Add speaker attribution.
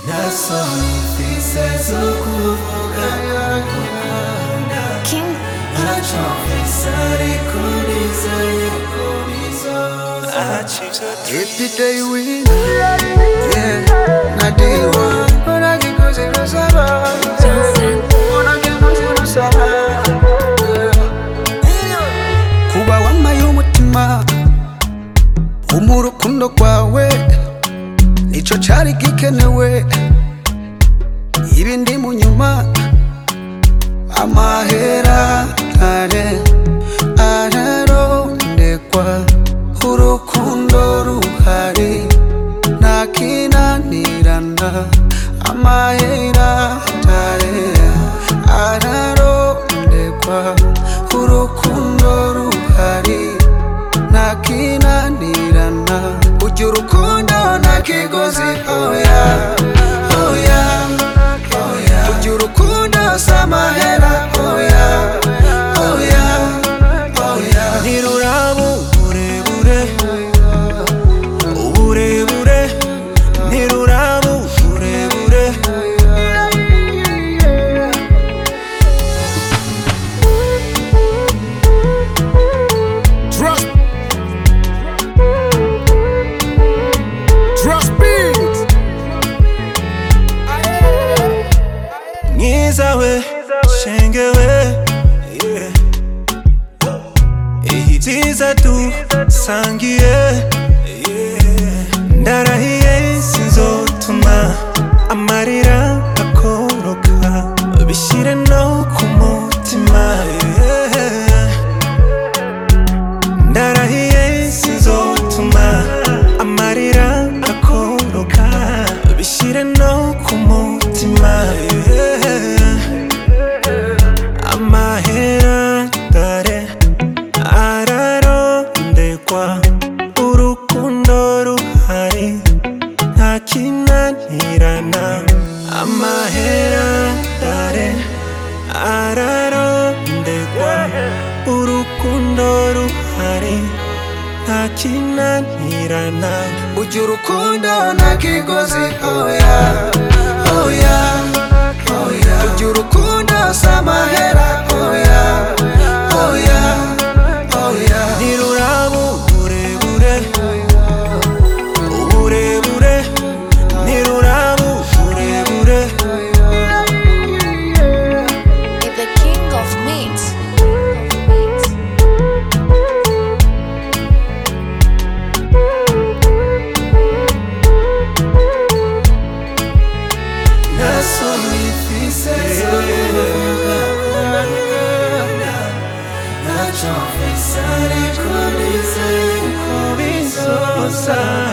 Speaker 1: Nasoni fise zukuvuga
Speaker 2: King
Speaker 1: Nacho fisari kunizanye Every day we yeah, na day one Wanna get close to Rosaba Wanna get close to Rosaba Kuba wambaye umutima umurukundo kwawe nico cari gikenewe ibindi mu nyuma amahera ararondekwa urukundo ruhari ntakinanirana amahera ararondekwa urukundo ruhari ntakinanirana ujya urukundo ntakigozi oya oya oya ujya urukundo samahera oya oya oya ntiruraba uburebure uburebure ntiruraba uburebure Ngizawe, shengewe, yeah. Ihitiza tu, sangiye, yeah. Ndarahiye sinzotuma amarira akoroka bishire no ku mutima, yeah. Ndarahiye sinzotuma amarira akoroka bishire no ku mutima, yeah. Amahera ararondekwa urukundo ruhari ntakinanirana amahera ararondekwa urukundo ruhari ntakinanirana ujya urukundo ntakigozi oya oya oya ujya urukundo samahera oya oya oya ntiruraba uburebure uburebure ntiruraba uburebure
Speaker 2: the king of mix.
Speaker 1: Nasoni fise zukuvuga Nacho fisari kunizanye kubizosa